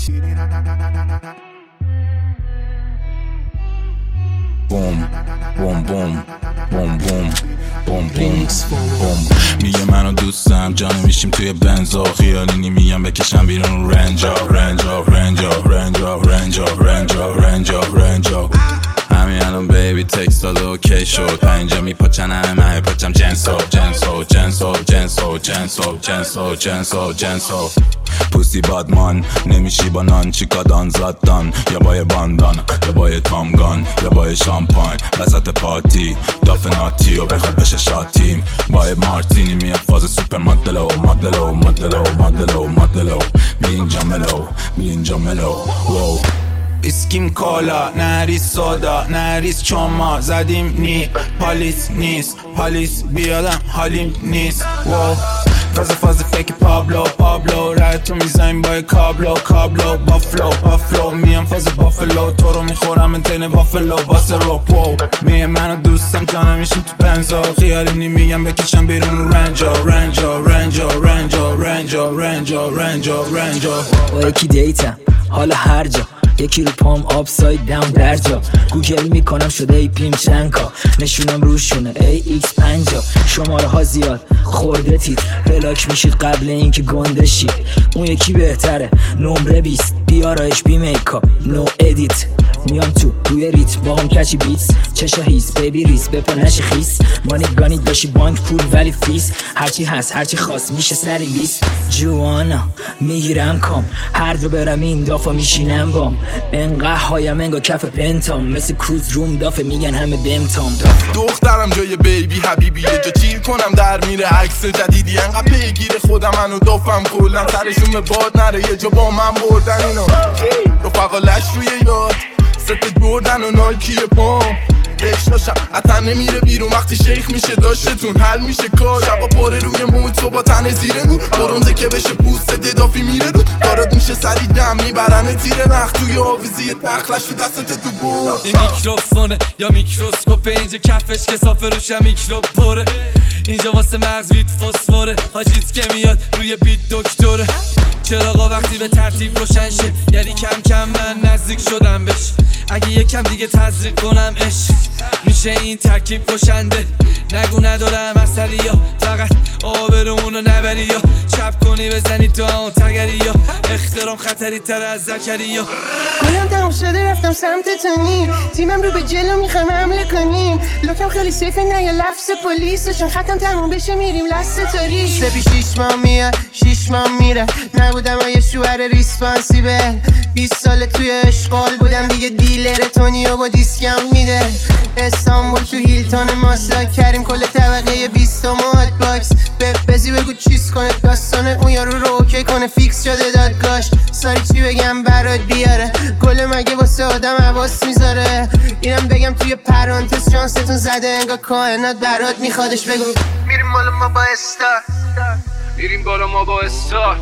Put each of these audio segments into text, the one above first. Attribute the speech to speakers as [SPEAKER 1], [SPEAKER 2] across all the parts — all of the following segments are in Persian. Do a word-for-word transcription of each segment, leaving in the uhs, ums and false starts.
[SPEAKER 1] بوم بوم بوم بوم بوم بوم بوم بوم. میگه منو دوستم جانه میشیم توی بنزا، خیالینی میگم بکشم بیرون رنجا رنجا رنجا رنجا رنجا رنجا رنجا رنجا. همین الان بیبی تکست داده اوکی شد، پنجا میپاچن همه مه پاچم جنسو جنسو جنسو جنسو جنسو جنسو جنسو جنسو. پوستی بادمان نمیشی با نان، چیکادان زدان یا بای باندان یا بای تامگان یا بای شامپاین وسط پارتی داف ناتی و بخواد بشه شاتیم بای مارتینی میاد فاز سوپر مدلو مدلو مدلو مدلو مدلو می اینجا ملو می اینجا ملو. واو اسکیم کالا نریز سودا نریز چما زدیم نی پالیس نیست پالیس بیادم حالیم نیست. واو فاز فاز فیک پابلو پابلو رای تو میزنیم با کابلو کابلو بافلو بافلو میام فاز بافلو تو رو میخورم انتین بافلو باس رو. واو میه منو دوستم جانم میشیم تو بنزا، خیالی نمیگم بکشم بیرون رنجا رنجا رنجا رنجا رنجا رنجا رنجا رنجا.
[SPEAKER 2] با یکی دیتم حالا هر جا، یکی رو پام آپساید داون در جا، گوگل میکنم شده ای پیم چنکا، نشونم روشونه ای ایکس پنجا. شماره ها زیاد خورده تید بلاک میشید قبل اینکه گنده شید. اون یکی بهتره نمره بیست بیارایش بی میکاپ نو ادیت. میام تو روی ریت با هم کچی بیتس چشا هیس بیبی ریس بپا نشی خیس مانی گانید باشی بانک پول ولی فیس هرچی هست هرچی خواست میشه سری لیست. جوانا میگیرم کام هر دو برم این دافا میشینم بام انقه هایم انگا کف پنتام مثل کروز روم دافه میگن همه بمتام.
[SPEAKER 3] دخترم جای بیبی حبیبی یه جا چیر کنم در میره عکس جدیدی انقه پیگیر خودم منو دافم کلن سرشون به باد نره یه جا با من بردن اینا رفقا لش روی یاد ست بردن و نایکی پام بشناشم حتی نمیره بیرون وقتی شیخ میشه داشتتون حل میشه کار شبا پاره روی موت تو با تن زیر نور برونزه که بشه پوست ددافی میره رو دارد میشه سری دم میبرن تیره نخ توی آویزی تخلش تو دستت تو بور.
[SPEAKER 4] این میکروفونه یا میکروسکوپ اینجا کفش که صافه روش میکروب پره اینجا واسه مغز ویت فسفوره حاجیت که میاد روی بیت دکتره. چراغا وقتی به ترتیب روشن شه یعنی کم کم من نزدیک شدم بهش. اگه یکم دیگه تزریق کنم عشق میشه این ترکیب کشنده. نگو ندارم اثری یا فقط آبرومونو نبری یا چپ کنی بزنی تو اون تگری یا احترام خطری تر از زکری یا.
[SPEAKER 5] گلم تمام شده رفتم سمت تونی تیمم رو به جلو میخوایم حمله کنیم لوکم خیلی سیفه نه یه لفظ پلیس چون ختم تموم بشه میریم لست تاری. سپی شیش ماه میاد شیش ماه میره نبودم یه شوهر ریسپانسیبل بیست سال توی اشغال بودم دیگه دیلر تونیو با دیسکم میده. استانبول تو هیلتون ماسا کریم کل طبقه بیست و ماد باکس بپزی بگو چیز کنه داستانه اون یارو رو اوکی کنه فیکس شده دادگاش ساری چی بگم برات بیاره گل مگه واسه آدم حواس میذاره اینم بگم توی پرانتز شانستون زده انگار کائنات برات میخوادش بگو میریم بالا ما با استار میریم بالا ما با استار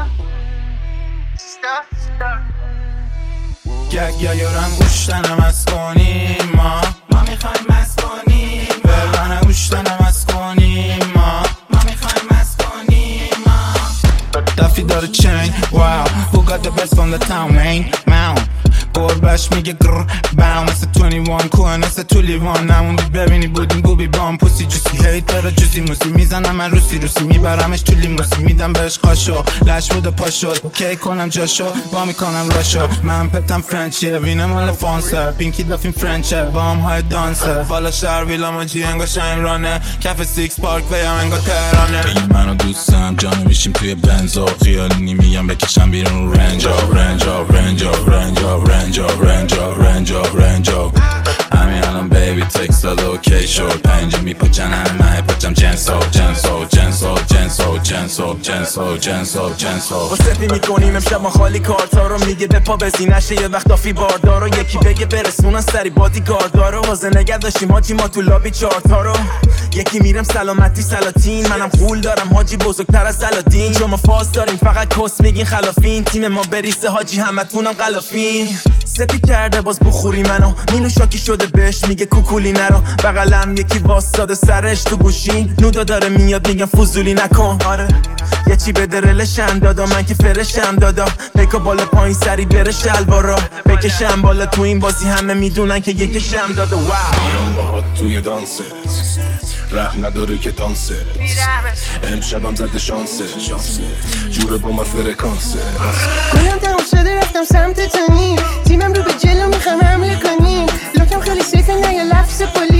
[SPEAKER 1] گگ یا یارم گوشتنم از کنیم ما ما میخوایم از کنیم برانه گوشتنم از کنیم ما ما میخوایم از کنیم ما دفی داره چین واو who got the best from the town main mound گربش میگه گر باو مثل بیست و یک کوه مثل تو لیوان نموندی ببینی بودیم بوبی بام پوسی جوسی هیت داره جوسی موسی میزنم من روسی روسی میبرمش تو لیموسی میدم بهش قاشو لش بود و پاشد اوکی کنم جاشو با میکنم راشو من پتم فرنچیه وینه مال فانسه پینکی دافین فرنچه با هم های دانسه بالا شهر ویلا ماجی انگا شایم رانه کف سیکس پارک ویم انگا تهرانه. میگه منو دوستم جانو میشیم توی بنزا خیالی میگم بکشم بیرون رنجا رنجا رنجا رنجا رنجا رنجا رنجا رنجا. همین الان بیبی تکست داده اوکی شد پنجا میپاچن همه مه پاچم جنسو جنسو جنسو جنسو جنسو جنسو جنسو جنسو.
[SPEAKER 6] واسفی میکنیم امشب ما خالی کارتا رو میگه به پا بزی نشه یه وقت آفی باردارو یکی بگه برسونن سری بادی گاردارو واسه نگه داشتیم حاجی ما تو لابی چارتا رو یکی میرم سلامتی سلاطین منم قول دارم حاجی بزرگتر از سلادین شما فاز داریم فقط کس میگین خلافین تیم ما بریسه حاجی همتونم غلافین. سپی کرده باز بخوری منو مینو شاکی شده بهش میگه کوکولی نرو بغلم یکی واسطاده سرش تو گوشین نودا داره میاد میگم فضولی نکن. آره یه چی به درلشم دادا من که فرشم دادا بکا بالا پایین سری بره شلوارا بکشم بالا تو این بازی همه میدونن که یکشم دادا واو
[SPEAKER 3] میام باهات توی دانسه ره نداره که دانسه امشبم زده شانسه جوره با ما فرکانسه
[SPEAKER 5] گلم تموم شده رفتم سمت تنی تیمم رو به جلو میخوام حمله کنیم لوکم خیلی سیفه نه یه لفظ پلی